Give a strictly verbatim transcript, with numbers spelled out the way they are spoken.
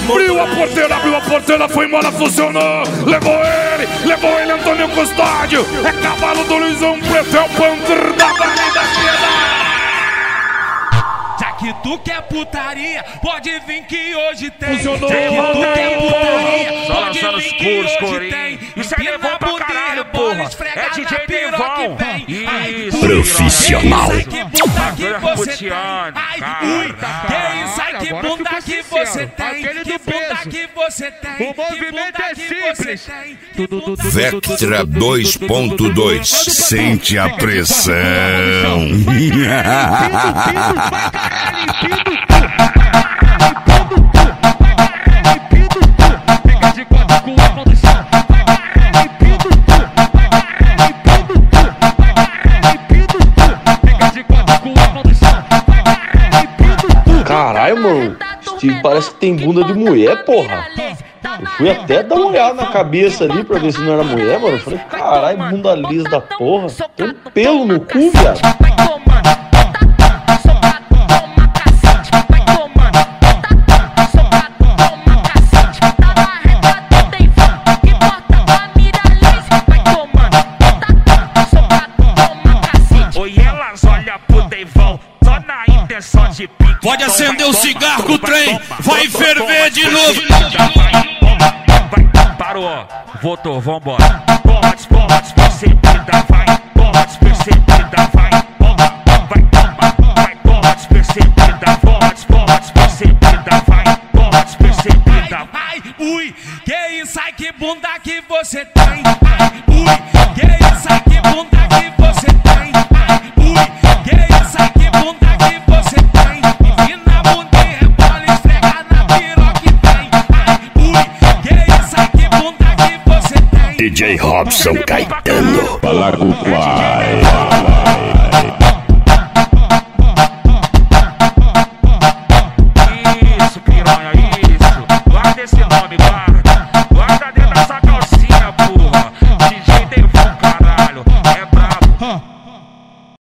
Abriu a porteira, abriu a porteira, foi embora, funcionou. Levou ele, levou ele, Antônio Custódio. É cavalo do Luizão Preto, é o Panther da Vale da Piedade. Já que tu quer putaria, pode vir que hoje tem. Funcionou. Já que tu quer putaria, Só pode lançando vir os que puros, hoje Corinho. tem. Isso é Devon pra caralho, porra. É D J Devon. Isso. Profissional. Que bunda que você tem. Ai, ui, que isso aí, que bunda que você tem. Que bunda que você tem. O movimento é simples. Vectra dois ponto dois. Sente a pressão. Caralho, mano, Steve parece que tem bunda de mulher, porra. Eu fui até dar uma olhada na cabeça ali pra ver se não era mulher, mano. Eu falei, caralho, bunda lisa da porra. Tem um pelo no cu, viado. Pode acender o cigarro que o trem vai ferver de novo. Parou, voltou, vambora. Toma, toma, despercebida, vai. Toma, despercebida, vai. Toma, vai, toma, vai. Toma, despercebida, toma, toma, despercebida, vai. Toma, despercebida. Ai, ui, que isso aí, que bunda que você tem. Ai, ui, que isso aí, que bunda que você tem. Ai, ui, que isso aí, que bunda que você tem. D J Robson Caetano. Fala com o pai.